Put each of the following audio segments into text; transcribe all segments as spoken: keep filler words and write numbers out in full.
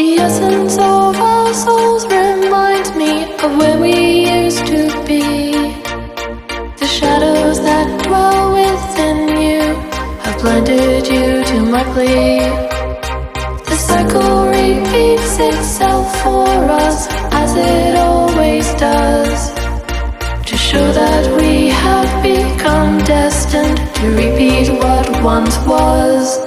The essence of our souls reminds me of where we used to be. The shadows that dwell within you have blinded you to my plea. The cycle repeats itself for us as it always does, to show that we have become destined to repeat what once was.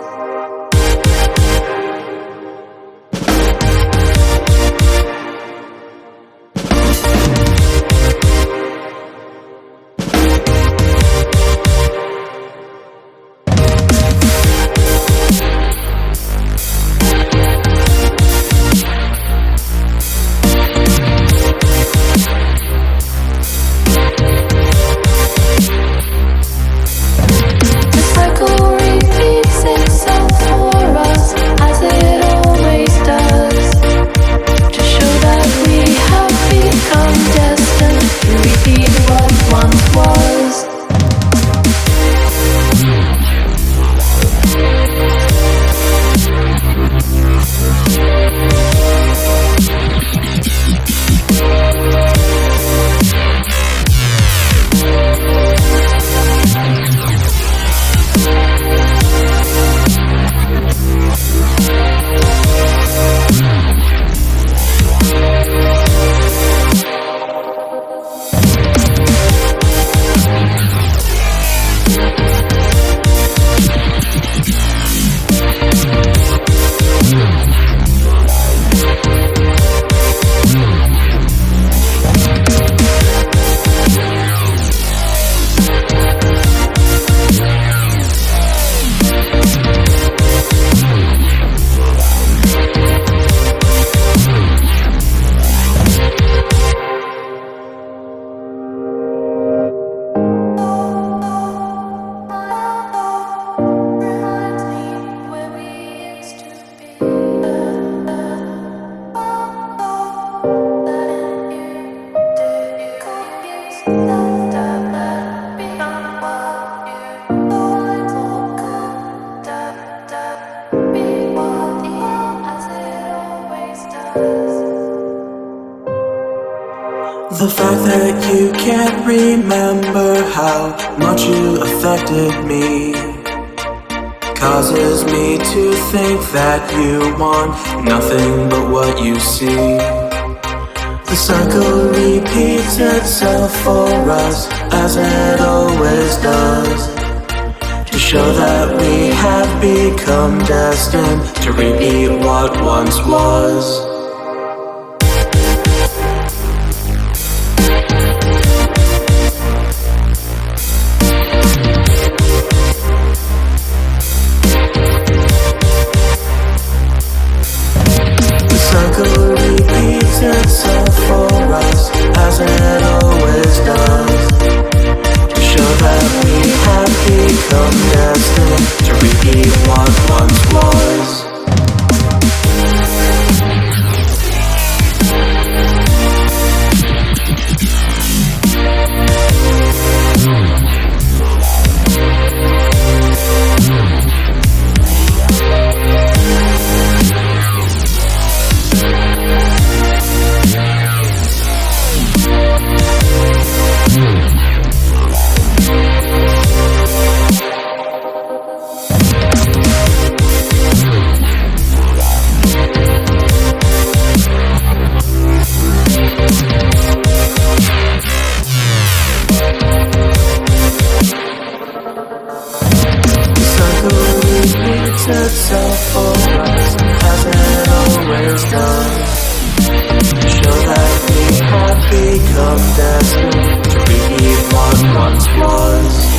The fact that you can't remember how much you affected me causes me to think that you want nothing but what you see. The cycle repeats itself for us as it always does, to show that we have become destined to repeat what once was. Itself for us as it always does, to show that we have become destined to repeat what once was. Itself for us as it always does, to show that we have become destined to repeat what once was.